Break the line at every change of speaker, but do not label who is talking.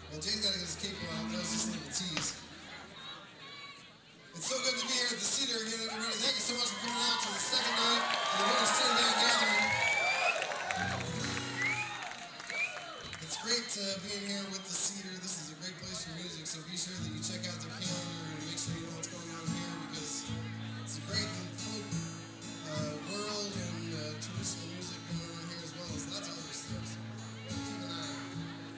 Well, Jay's got to get his cape out. That was just a little tease. It's so good to be here at the Cedar again, everybody. Thank you so much for coming out to the second night of the Winners Tin Band Gathering. It's great being here with the Cedar. This is a great place for music, so be sure that you check out their calendar and make sure you know what's going on.